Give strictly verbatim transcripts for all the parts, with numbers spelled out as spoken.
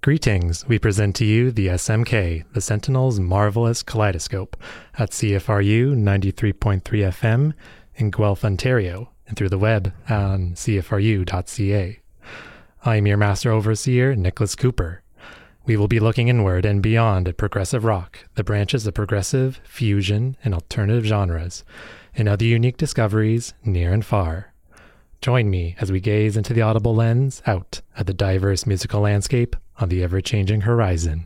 Greetings, we present to you the S M K, the Sentinel's Marvelous Kaleidoscope, at C F R U ninety-three point three F M in Guelph, Ontario, and through the web on c f r u dot c a. I am your Master Overseer, Nicholas Cooper. We will be looking inward and beyond at progressive rock, the branches of progressive, fusion, and alternative genres, and other unique discoveries near and far. Join me as we gaze into the audible lens out at the diverse musical landscape on the ever-changing horizon.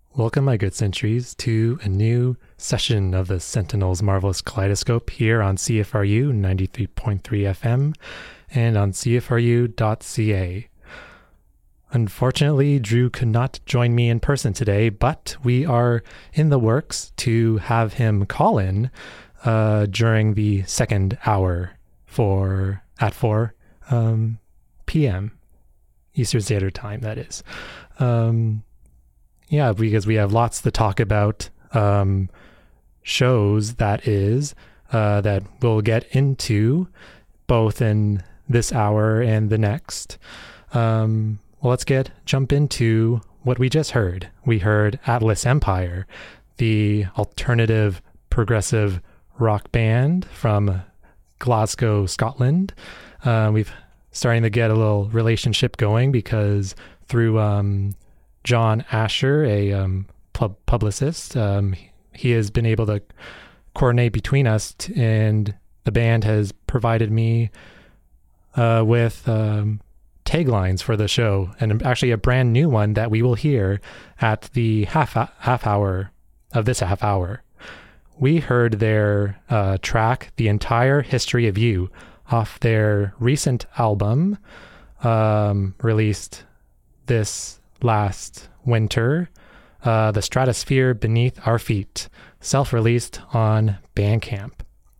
Welcome, my good sentries, to a new session of the Sentinel's Marvelous Kaleidoscope here on C F R U ninety-three point three F M and on C F R U dot C A. Unfortunately, Drew could not join me in person today, but we are in the works to have him call in uh, during the second hour for at four um, p m Eastern Standard Time, that is. Um, yeah, because we have lots to talk about um, shows, that is, uh, that we'll get into both in this hour and the next. Um, well, let's get jump into what we just heard. We heard Atlas Empire, the alternative progressive rock band from Glasgow, Scotland. Uh, we've starting to get a little relationship going because through um, John Asher, a um, pub- publicist, um, he has been able to coordinate between us, t- and the band has provided me uh, with um, taglines for the show, and actually a brand new one that we will hear at the half half hour of this half hour. We heard their uh, track, "The Entire History of You," off their recent album, um, released this last winter, uh, "The Stratosphere Beneath Our Feet," self-released on Bandcamp.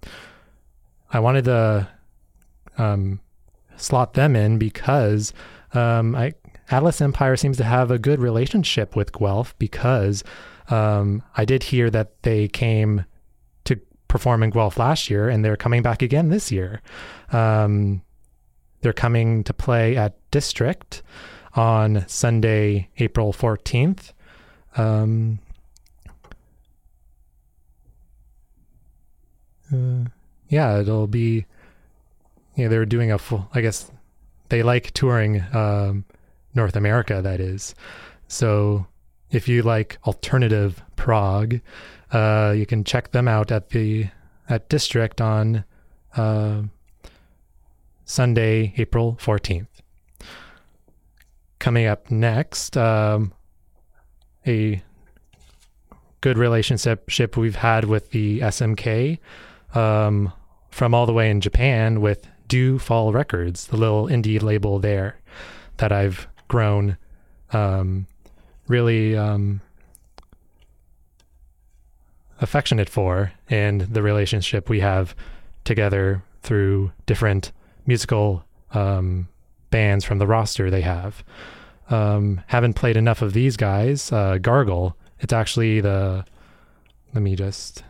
I wanted to um, slot them in because um, I, Atlas Empire seems to have a good relationship with Guelph, because um, I did hear that they came to perform in Guelph last year, and they're coming back again this year. Um, they're coming to play at District on Sunday, April fourteenth. Um, uh, yeah, it'll be, you know, they're doing a full, I guess they like touring um, North America, that is. So if you like alternative prog, uh, you can check them out at the at District on uh, Sunday, April fourteenth. Coming up next, um, a good relationship we've had with the S M K um, from all the way in Japan with Dew Fall Records, the little indie label there that I've grown um, really um, affectionate for, and the relationship we have together through different musical um, bands from the roster they have. Um, haven't played enough of these guys. Uh, Gargle, it's actually the, let me just,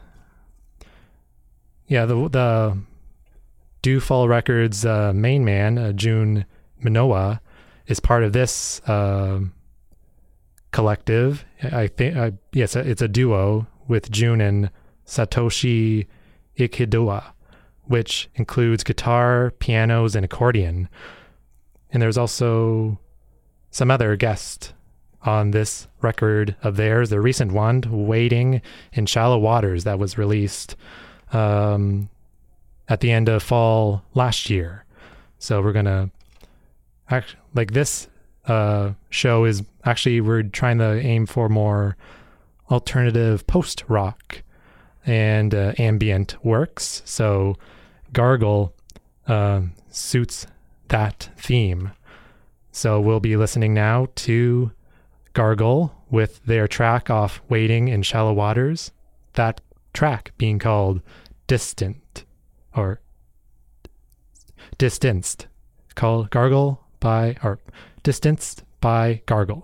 yeah, the the Dew Fall Records uh, main man, uh, Jun Minowa, is part of this uh, collective. I think, uh, yes, it's a duo with Jun and Satoshi Ikidoa, which includes guitar, pianos, and accordion. And there's also some other guests on this record of theirs, the recent one, Wading in Shallow Waters, that was released um, at the end of fall last year. So we're going to, act like this uh, show is actually, we're trying to aim for more alternative post-rock and uh, ambient works. So Gargle uh, suits that theme. So we'll be listening now to Gargle with their track off Wading in Shallow Waters, that track being called Distant, or Distanced, called Gargle by, or Distanced by Gargle.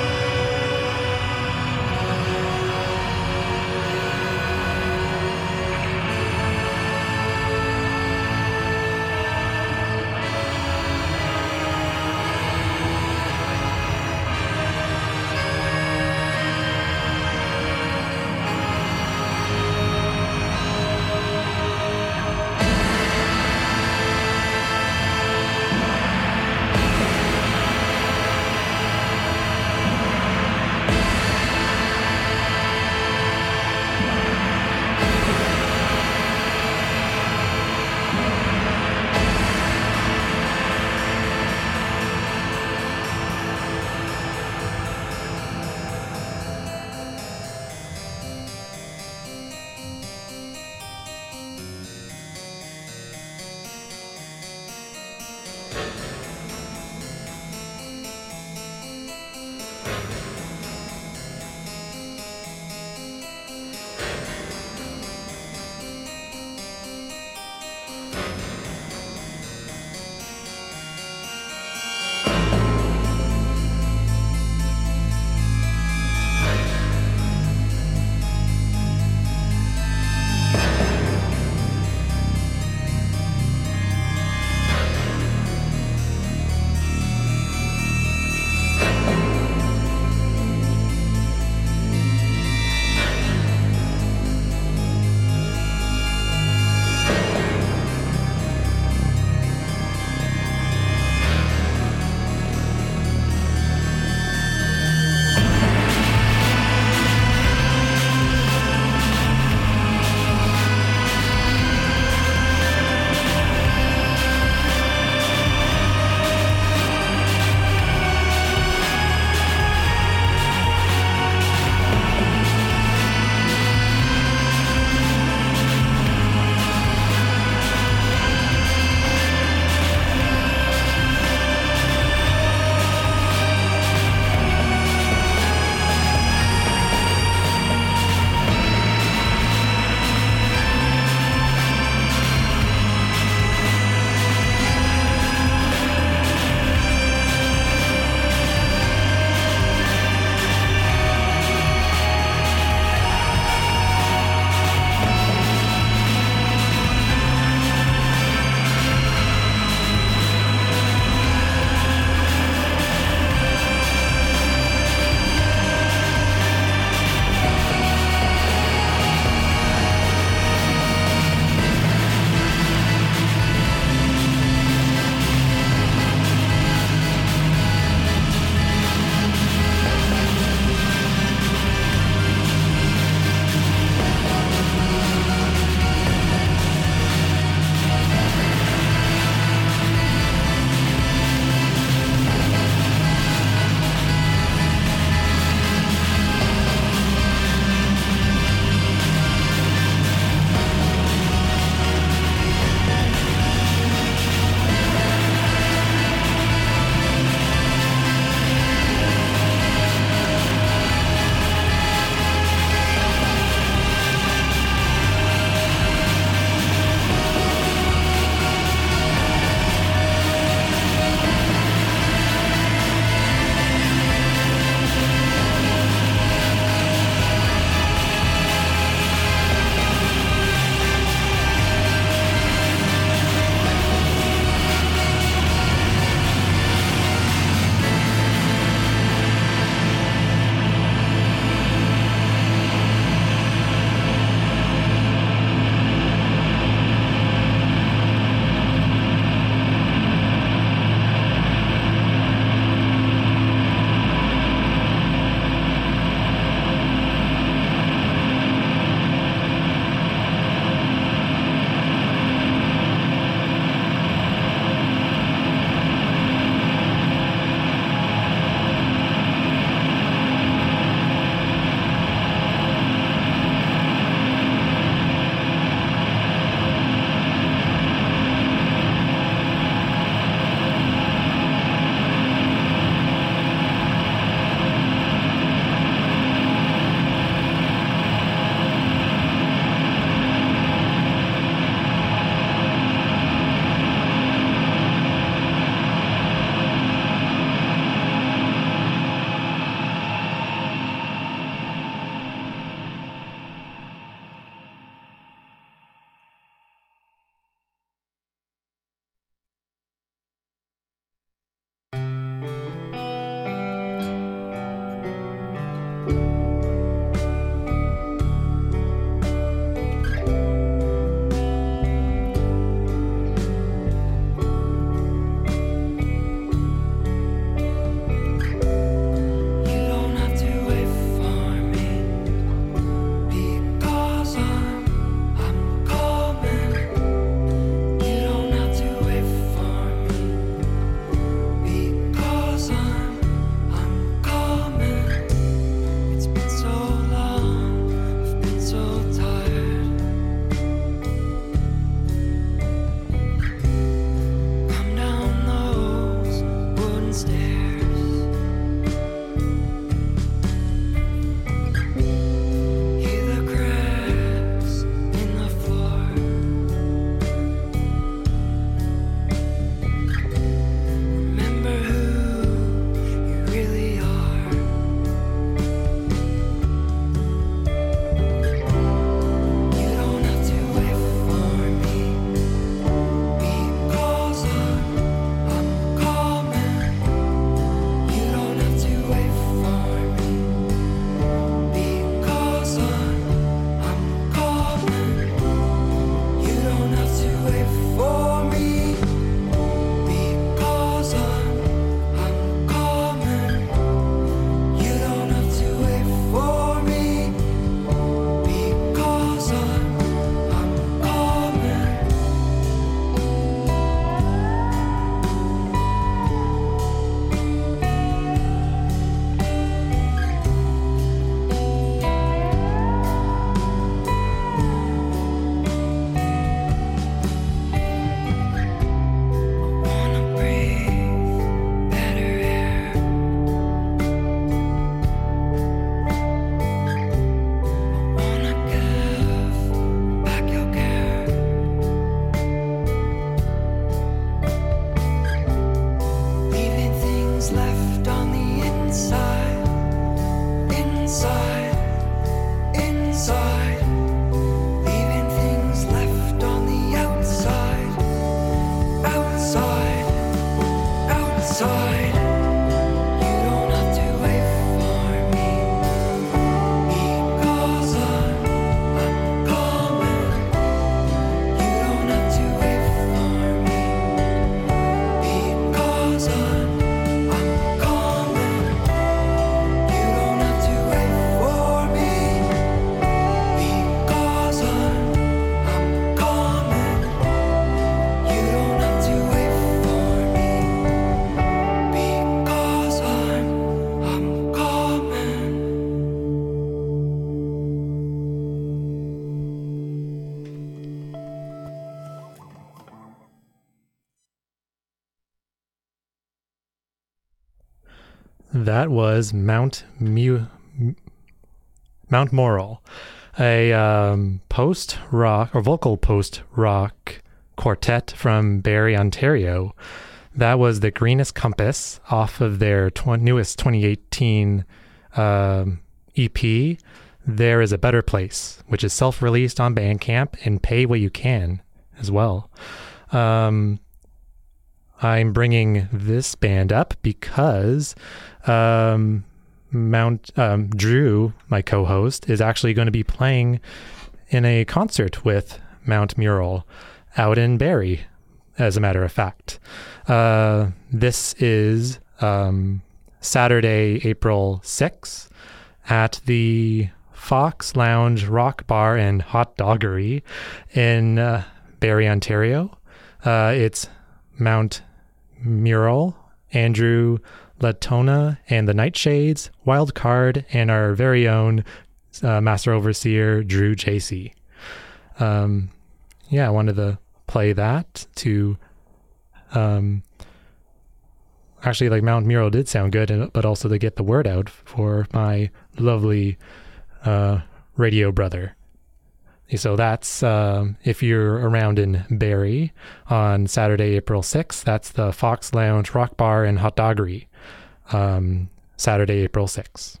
that was Mount Mu- Mount Morel, a um, post-rock or vocal post-rock quartet from Barrie, Ontario. That was The Greenest Compass off of their tw- newest twenty eighteen um, E P, There Is a Better Place, which is self-released on Bandcamp and pay what you can as well. Um, I'm bringing this band up because um, Mount um, Drew, my co-host, is actually going to be playing in a concert with Mount Mural out in Barrie, as a matter of fact. Uh, this is um, Saturday, April sixth at the Fox Lounge Rock Bar and Hot Doggery in uh, Barrie, Ontario. Uh, it's Mount Mural, Andrew Latona and the Nightshades, Wild Card, and our very own uh, Master Overseer, Drew J C. Um, yeah, I wanted to play that to... Um, actually, like, Mount Mural did sound good, but also to get the word out for my lovely uh, radio brother. So that's, um, if you're around in Barrie on Saturday, April sixth, that's the Fox Lounge Rock Bar and Hot Doggery, um, Saturday, April sixth.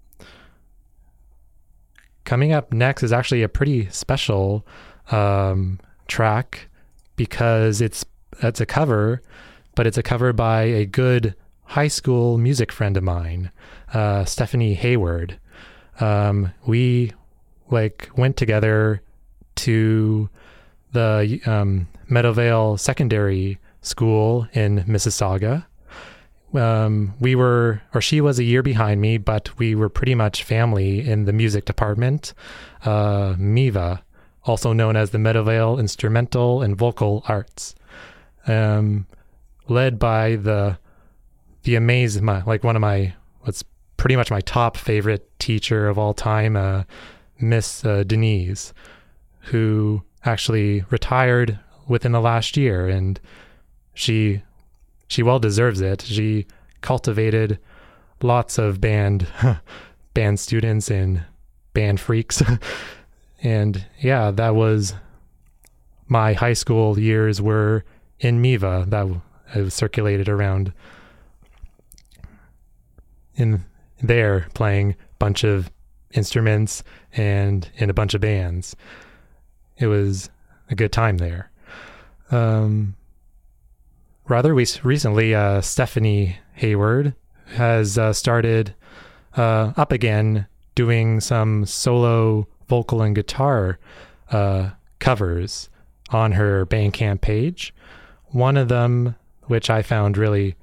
Coming up next is actually a pretty special um, track because it's it's a cover, but it's a cover by a good high school music friend of mine, uh, Stephanie Hayward. Um, we like went together to the um, Meadowvale Secondary School in Mississauga. Um, we were, or she was a year behind me, but we were pretty much family in the music department. Uh, MIVA, also known as the Meadowvale Instrumental and Vocal Arts, um, led by the the amazing, my, like one of my, what's pretty much my top favorite teacher of all time, uh, Miss uh, Denise, who actually retired within the last year, and she she well deserves it. She cultivated lots of band band students and band freaks. And yeah, that was my high school years were in MIVA. That was circulated around in there, playing a bunch of instruments and in a bunch of bands. It was a good time there. Um, rather we, recently, uh, Stephanie Hayward has uh, started uh, up again doing some solo vocal and guitar uh, covers on her Bandcamp page. One of them, which I found really,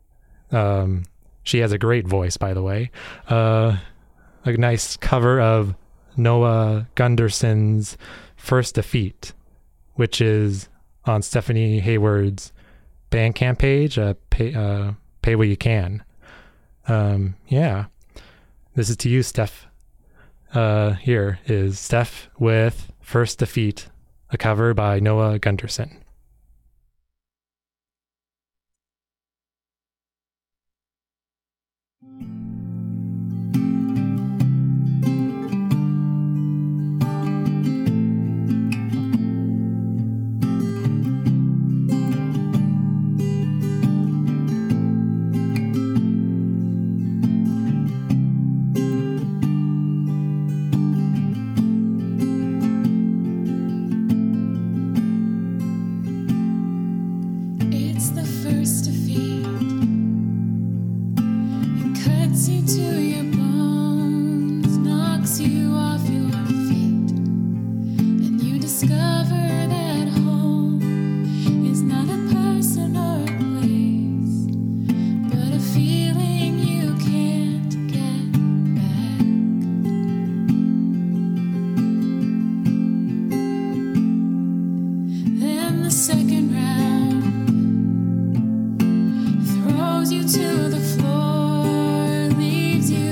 um, she has a great voice, by the way, uh, a nice cover of Noah Gunderson's First Defeat, which is on Stephanie Hayward's Bandcamp page, uh, pay, uh, pay what you can. Um, yeah, this is to you, Steph. Uh, here is Steph with First Defeat, a cover by Noah Gunderson. To the floor, leaves you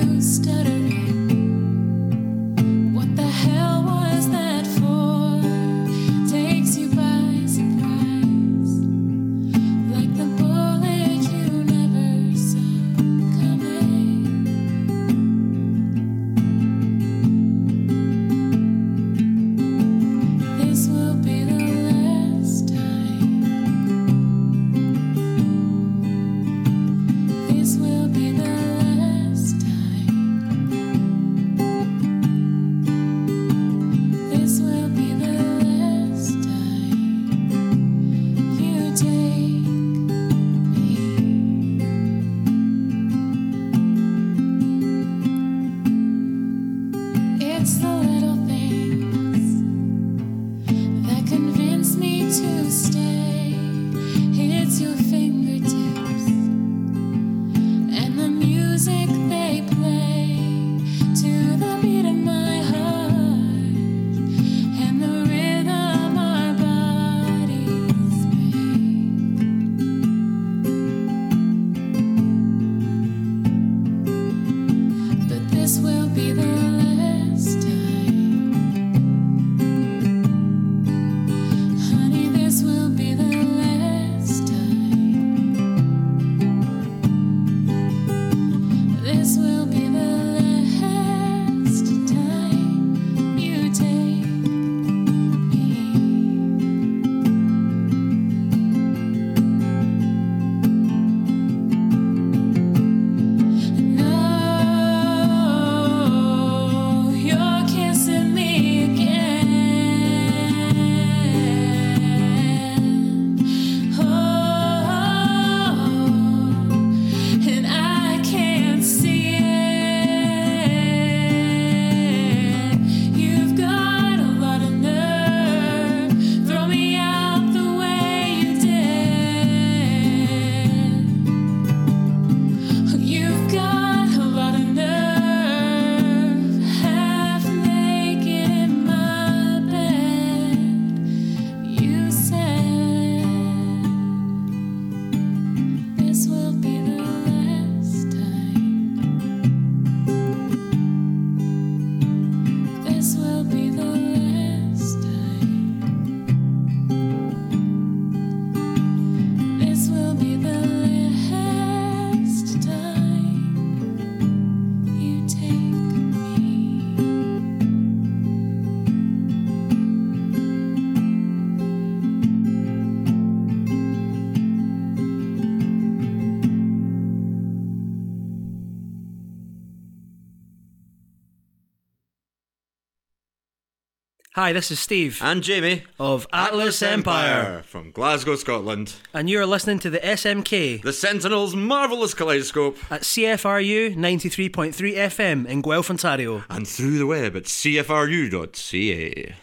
Hi, this is Steve. And Jamie. Of Atlas, Atlas Empire. Empire. From Glasgow, Scotland. And you're listening to the S M K. The Sentinel's Marvellous Kaleidoscope. At C F R U ninety-three point three F M in Guelph, Ontario. And through the web at c f r u dot c a.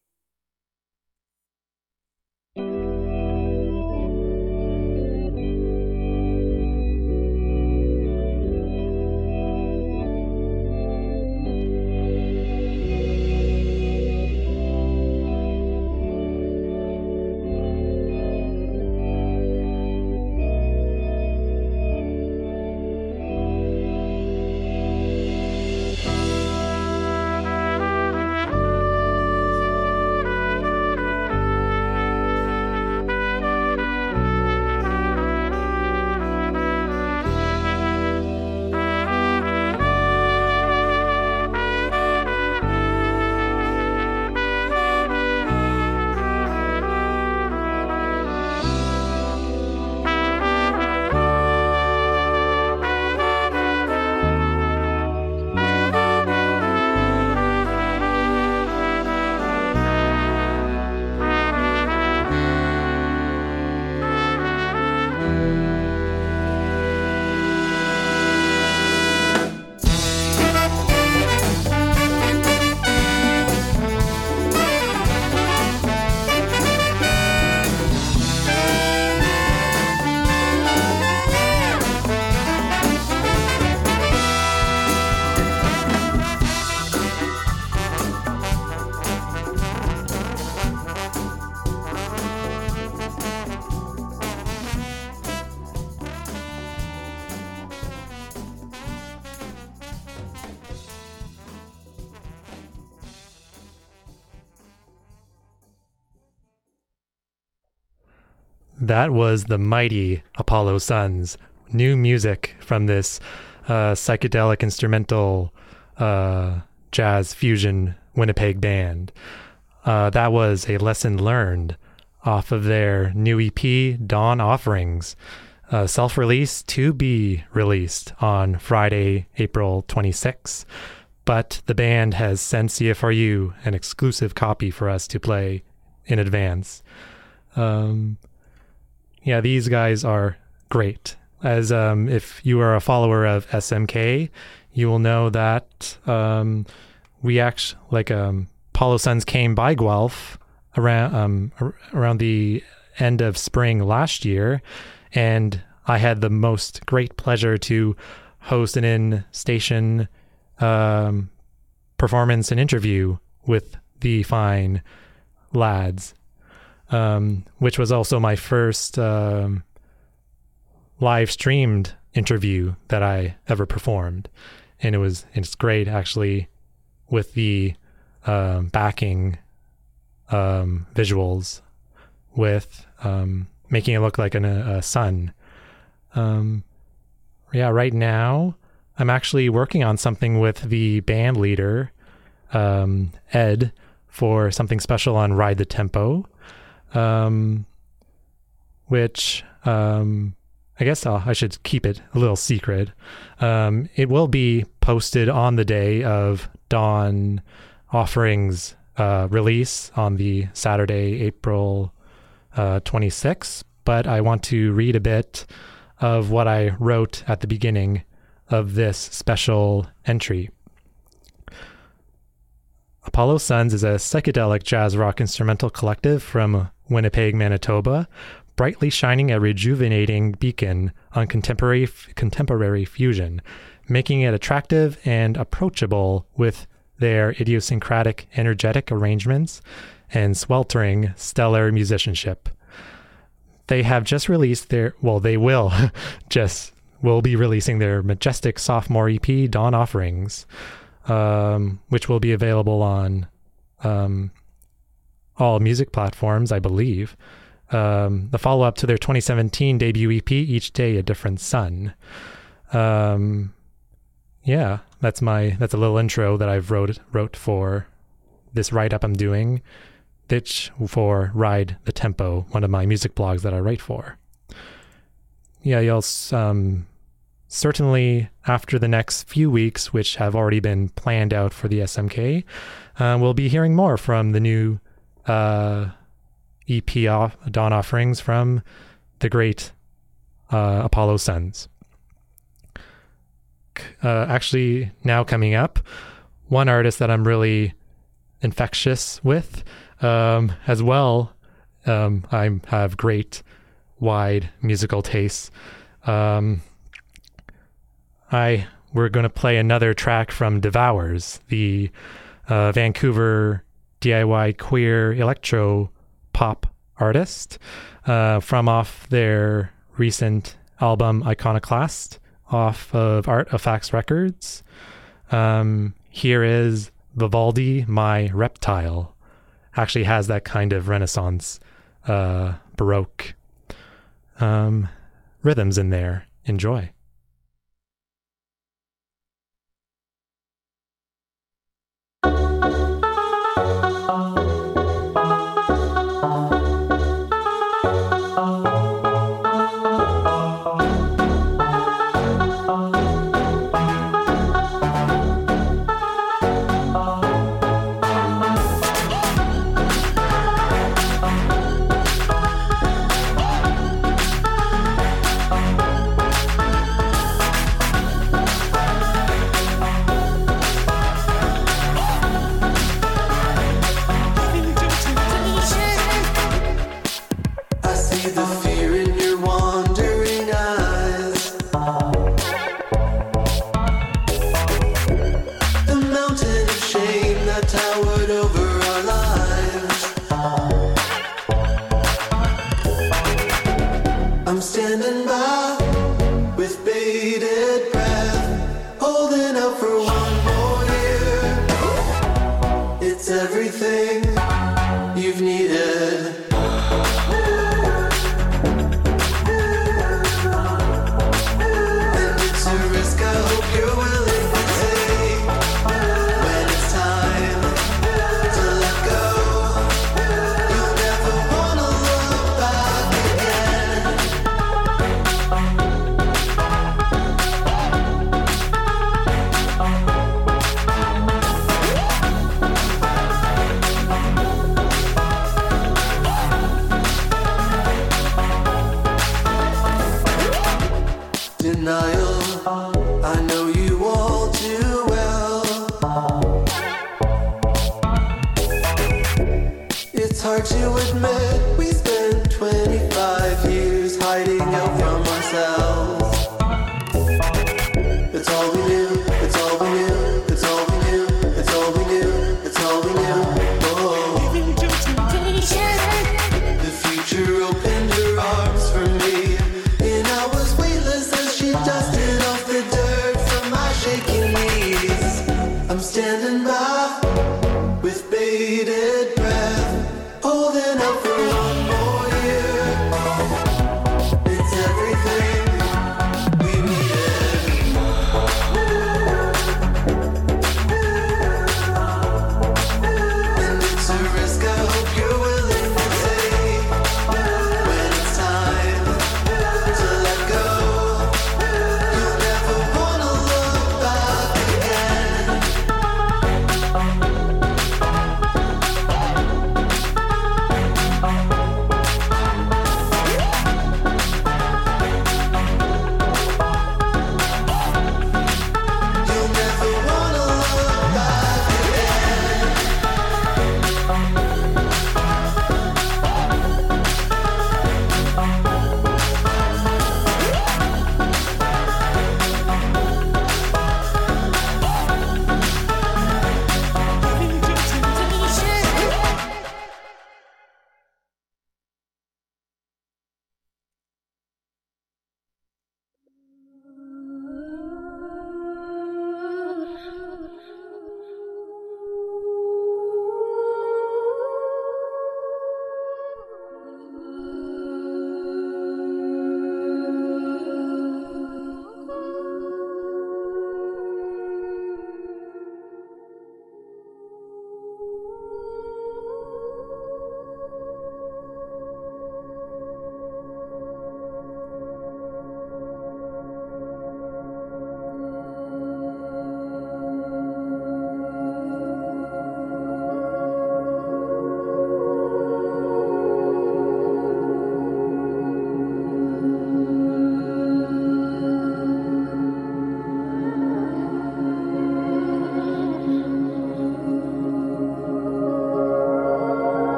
That was the mighty Apollo Suns. New music from this uh, psychedelic instrumental uh, jazz fusion Winnipeg band. Uh, that was a lesson learned off of their new E P, Dawn Offerings, uh, self-release to be released on Friday, April twenty-sixth. But the band has sent C F R U an exclusive copy for us to play in advance. Um... Yeah, these guys are great. As um, if you are a follower of S M K, you will know that um, we actually, like um, Apollo Suns came by Guelph around um, around the end of spring last year, and I had the most great pleasure to host an in-station um, performance and interview with the fine lads, um, which was also my first um, live streamed interview that I ever performed. And it was, it's great actually with the um, backing um, visuals with um, making it look like an, a sun. Um, yeah, right now I'm actually working on something with the band leader, um, Ed, for something special on Ride the Tempo, um, which um, I guess I'll, I should keep it a little secret. Um, it will be posted on the day of Dawn Offerings uh, release on the Saturday, April uh, twenty-sixth, but I want to read a bit of what I wrote at the beginning of this special entry. Apollo Suns is a psychedelic jazz rock instrumental collective from Winnipeg, Manitoba, brightly shining a rejuvenating beacon on contemporary contemporary fusion, making it attractive and approachable with their idiosyncratic, energetic arrangements and sweltering, stellar musicianship. They have just released their, well, they will just, will be releasing their majestic sophomore E P, Dawn Offerings, um, which will be available on um, all music platforms, I believe. Um, the follow-up to their twenty seventeen debut E P, Each Day a Different Sun. Um, yeah, that's my, that's a little intro that I've wrote, wrote for this write-up I'm doing. Ditch for Ride the Tempo, one of my music blogs that I write for. Yeah, you'll um, certainly after the next few weeks, which have already been planned out for the S M K, uh, we'll be hearing more from the new uh, E P off, Dawn Offerings from the great uh, Apollo Suns. Uh, actually, now coming up, one artist that I'm really infectious with, Um, as well, um, I have great, wide musical tastes. Um, I we're going to play another track from Devours, the uh, Vancouver D I Y queer electro pop artist, uh, from off their recent album Iconoclast, off of Artifacts Records. Um, here is Vivaldi, My Reptile. Actually has that kind of Renaissance, uh, Baroque um, rhythms in there. Enjoy. It's hard to admit we spent twenty hiding out from ourselves. It's all we knew, it's all we knew, it's all we knew, it's all we knew, it's all we knew. Oh. The future opened her arms for me, and I was weightless as she dusted off the dirt from my shaking knees. I'm standing by with bated breath, holding out for one more year. It's every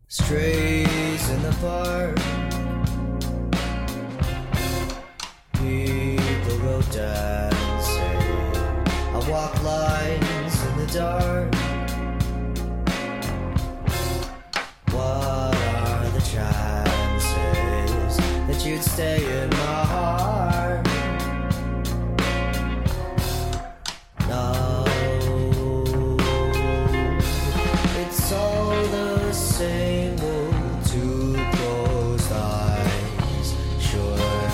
Strays in the park, people go dancing. I walk lines in the dark. What are the chances that you'd stay in my heart? No, it's all the same old two closed eyes. Sure,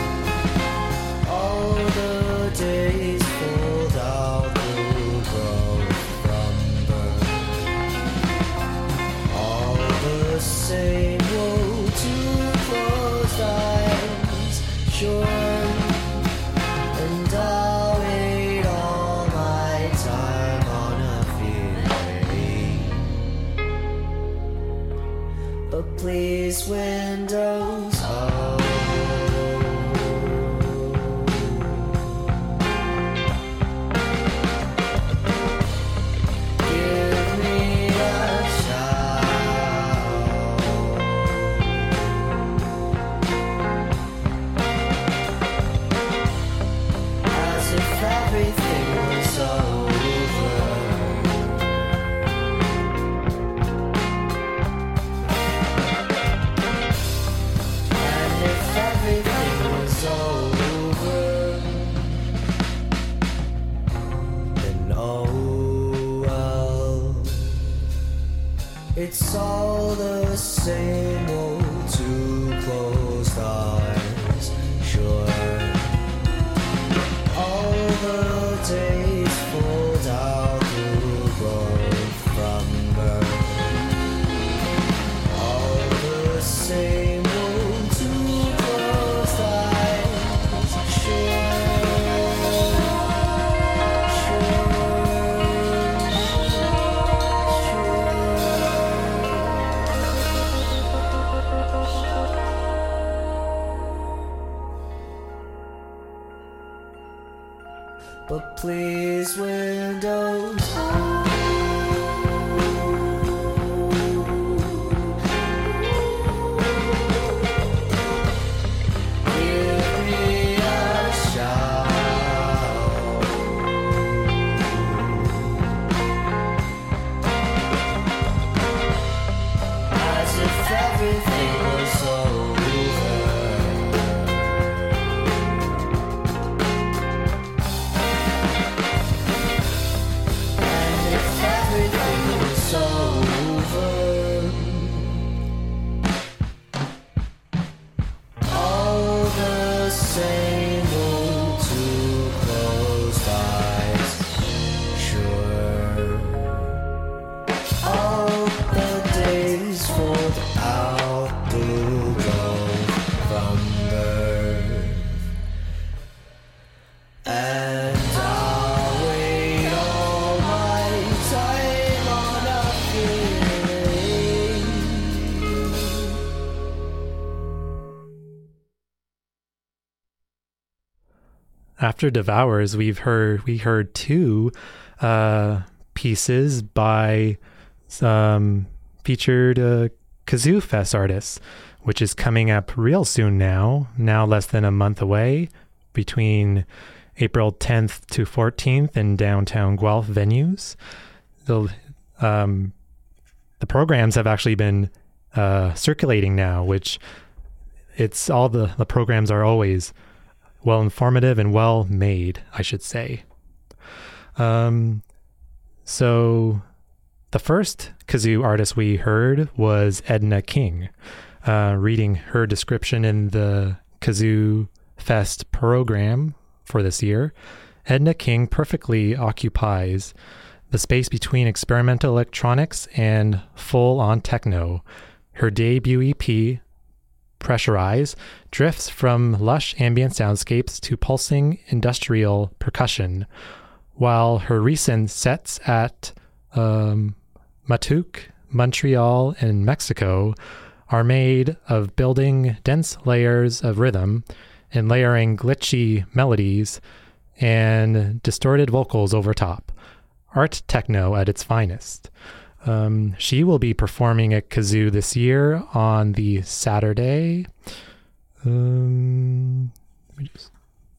all the days pulled out will grow from birth. All the same old two closed eyes. Sure, and I'll wait all my time on a feeling. But please, windows, oh, give me a shout. As if everything was over. And if everything was over, then oh well. It's all the same old two closed eyes. Sure, all the days fold out the growth from birth. All the same old two closed eyes. Sure, but please, windows, give me a shout. As if everything was over. And if everything was over, all the same old two closed eyes. Sure, all the days fold out blue gold from birth. And I'll wait all my time on a feeling. After Devours, we've heard we heard two uh, pieces by some featured uh, Kazoo Fest artists, which is coming up real soon now, now less than a month away, between April tenth to fourteenth in downtown Guelph venues. The, um, the programs have actually been uh, circulating now, which it's all the, the programs are always well informative and well made, I should say. Um, so the first kazoo artist we heard was Edna King. Uh, reading her description in the Kazoo Fest program for this year, Edna King perfectly occupies the space between experimental electronics and full-on techno. Her debut E P, Pressurize, drifts from lush ambient soundscapes to pulsing industrial percussion, while her recent sets at um, Matuque, Montreal, and Mexico are made of building dense layers of rhythm and layering glitchy melodies and distorted vocals over top. Art techno at its finest. Um, she will be performing at Kazoo this year on the Saturday. Um, let me just.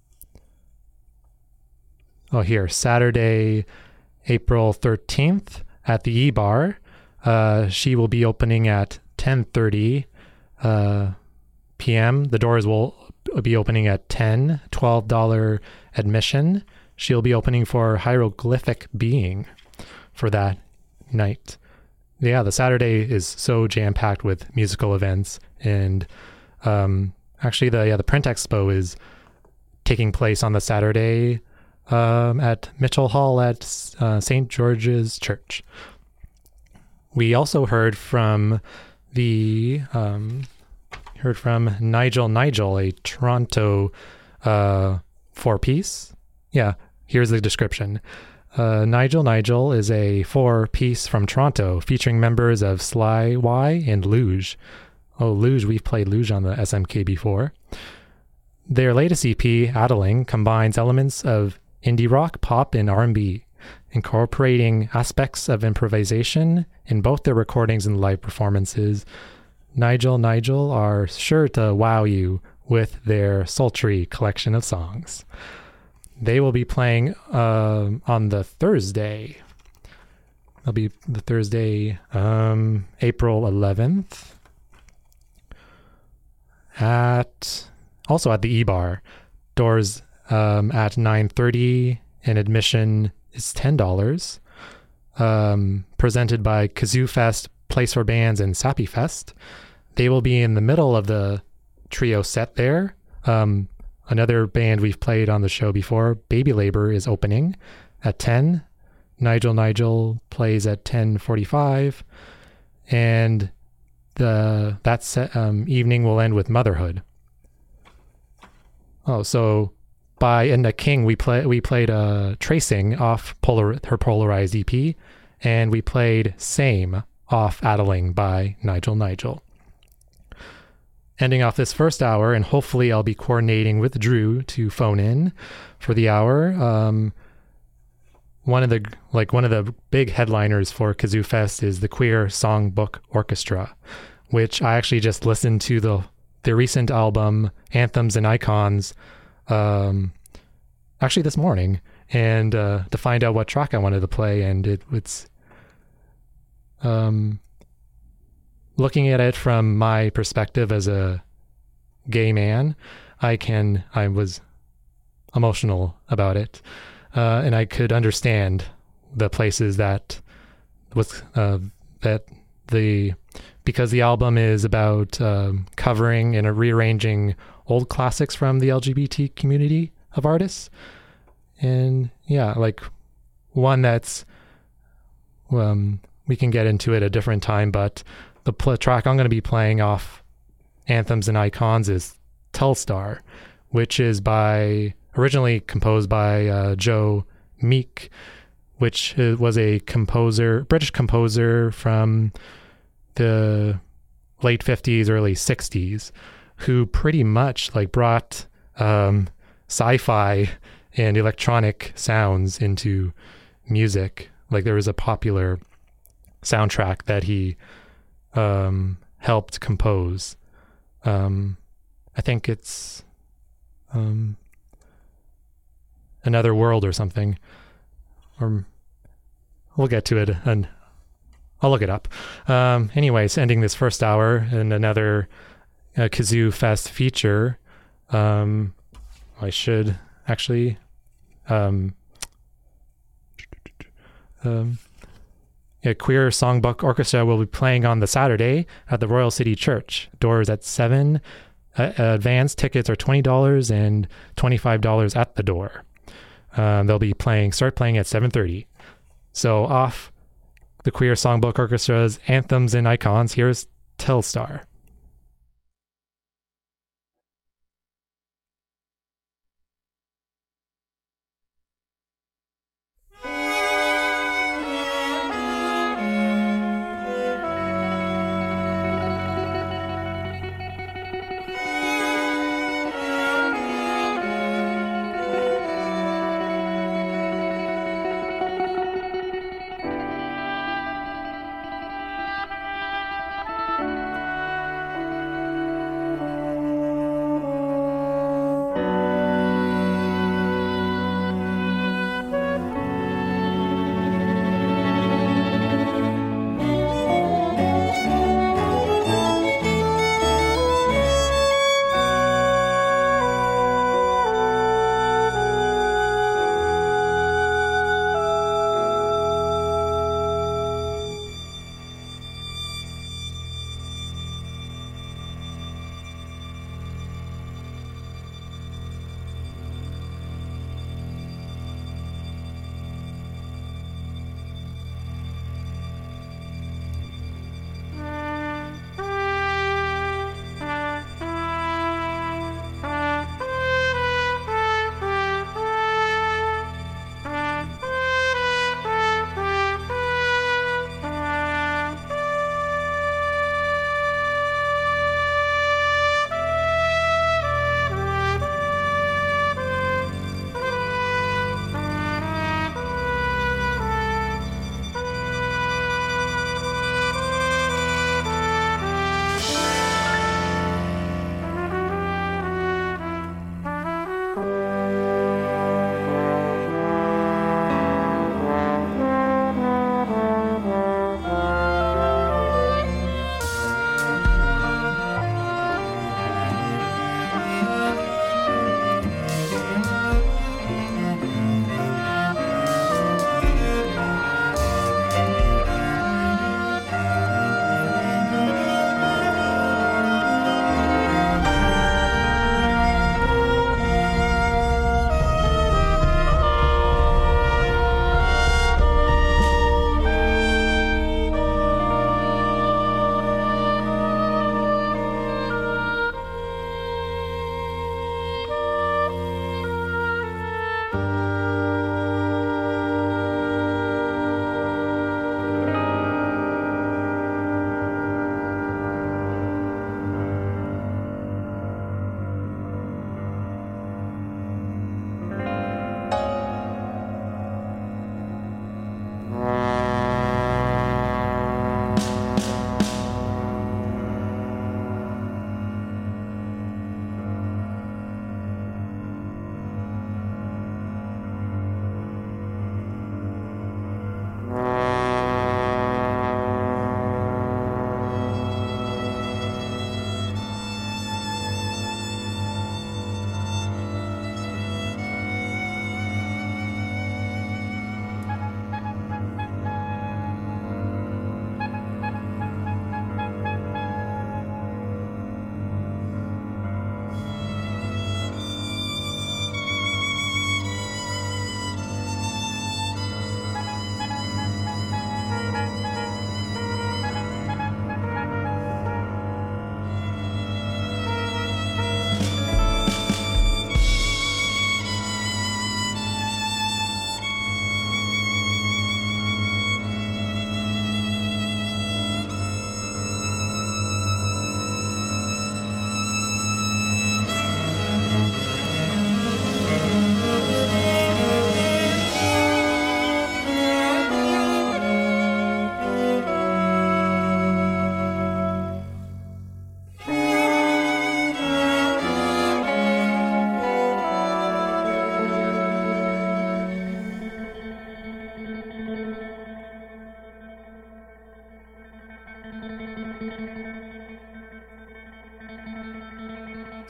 Oh, here, Saturday, April thirteenth at the E-Bar. Uh, she will be opening at ten thirty uh, p.m. The doors will be opening at ten, twelve dollars admission. She'll be opening for Hieroglyphic Being for that night. Yeah, the Saturday is so jam-packed with musical events, and um, actually the yeah the Print Expo is taking place on the Saturday um, at Mitchell Hall at uh, Saint George's Church. We also heard from the um, heard from Nigel Nigel, a Toronto uh, four-piece. Yeah, here's the description. Uh, Nigel Nigel is a four-piece from Toronto featuring members of Sly Y and Luge. Oh, Luge, we've played Luge on the S M K before. Their latest E P, Adeling, combines elements of indie rock, pop, and R and B, incorporating aspects of improvisation in both their recordings and live performances. Nigel Nigel are sure to wow you with their sultry collection of songs. They will be playing uh, on the Thursday. It'll be the Thursday, um, April eleventh, at also at the E-Bar. Doors um, at nine thirty, and admission is ten dollars. Um, presented by Kazoo Fest, Place for Bands, and Sappy Fest. They will be in the middle of the trio set there. Um, Another band we've played on the show before, Baby Labor, is opening at ten. Nigel Nigel plays at ten forty-five. And the that set, um, evening will end with Motherhood. Oh, so by Edna King, we play we played uh, Tracing off Polar, her Polarized E P, and we played Same off Adeling by Nigel Nigel. Ending off this first hour, and hopefully I'll be coordinating with Drew to phone in for the hour. Um, one of the like one of the big headliners for Kazoo Fest is the Queer Songbook Orchestra, which I actually just listened to the their recent album Anthems and Icons, um, actually this morning, and uh, to find out what track I wanted to play, and it, it's um. Looking at it from my perspective as a gay man, I can, I was emotional about it. Uh, and I could understand the places that was, uh, that the, because the album is about um, covering and rearranging old classics from the L G B T community of artists. And yeah, like one that's, um, we can get into it a different time, but the pl- track I'm going to be playing off Anthems and Icons is Telstar, which is by originally composed by uh, Joe Meek, which was a composer, British composer from the late fifties, early sixties, who pretty much like brought um, sci-fi and electronic sounds into music. Like there was a popular soundtrack that he um helped compose. um I think it's um Another World or something, or we'll get to it and I'll look it up. Um anyways, ending this first hour and another uh, Kazoo Fest feature. um I should actually um um A Queer Songbook Orchestra will be playing on the Saturday at the Royal City Church. Doors at seven. Uh, advance tickets are twenty dollars and twenty-five dollars at the door. Um, they'll be playing, start playing at seven thirty. So off the Queer Songbook Orchestra's Anthems and Icons, here's Telstar.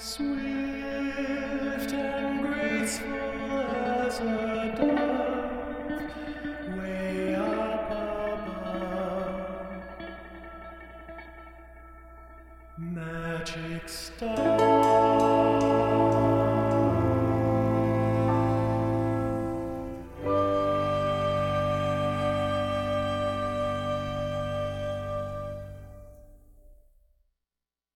Swift and graceful as a dove, way up above. Magic star.